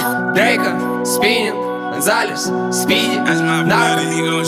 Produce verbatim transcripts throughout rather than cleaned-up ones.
Дрейка, спиннинг, Гонзалес, Спиди, нарко,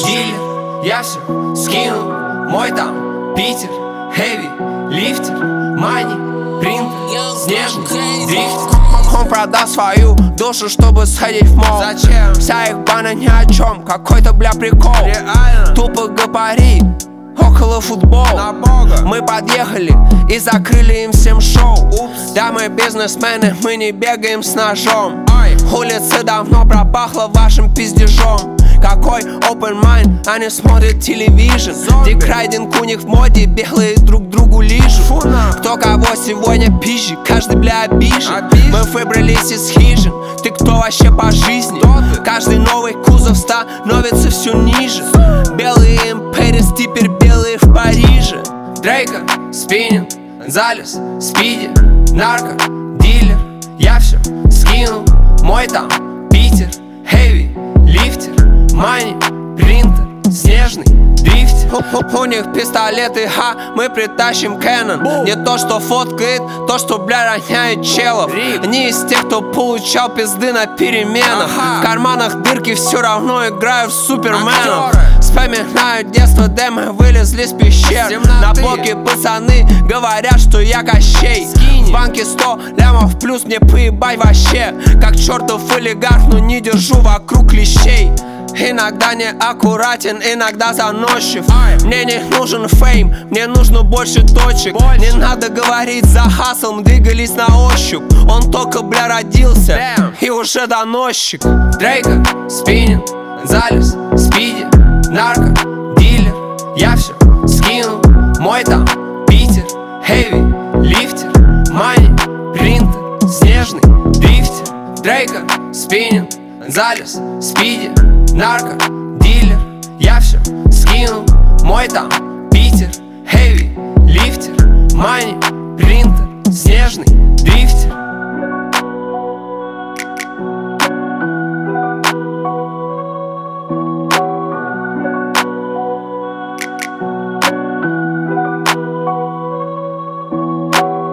дилер. Я все скинул, мой там Питер, хэви, лифтер, мани, принтер, снежный дрифтер. Он продал свою душу, чтобы сходить в мол. Зачем? Вся их бана ни о чем, какой-то бля прикол. Реально? Тупо гапари, около футбола. Мы подъехали и закрыли им всем шоу. Упс. Да, мы бизнесмены, мы не бегаем с ножом. Ой. Улица давно пропахла вашим пиздежом. Какой open mind, они смотрят телевизор. Деграйдинг у них в моде, белые друг другу лижут. Кто кого сегодня пизжит, каждый бля обижен. Мы выбрались из хижин, ты кто вообще по жизни? Каждый новый кузов становится все ниже. Белые империс, теперь белые в Париже. Дрейка, спиннинг, Гонзалес, Спиди, нарко, дилер. Я все скинул, мой там Питер, хэви, лифтер, мани, принтер, снежный дрифтер. У, у них пистолеты, ха, мы притащим Canon. Не то, что фоткает, то, что, бля, роняет челов. Не из тех, кто получал пизды на переменах. В карманах дырки, все равно играю в суперменов. Вспоминаю детство, где мы вылезли с пещер. На блоке пацаны говорят, что я Кощей. В банке сто лямов плюс, мне поебать вообще. Как чертов олигарх, но не держу вокруг клещей. Иногда не аккуратен, иногда заносчив. Мне не нужен фейм, мне нужно больше точек. Не надо говорить за хасл, мы двигались на ощупь. Он только, бля, родился и уже доносчик. Дрейка, спиннинг, Гонзалес, Спиди, нарко, дилер. Я все скинул, мой там Питер, хэви, лифтер, мани, принтер, снежный дрифтер. Дрейка, спиннинг, Гонзалес, Спиди, нарко, дилер. Я все скинул, мой там Питер, хэви, лифтер, мани, принтер, снежный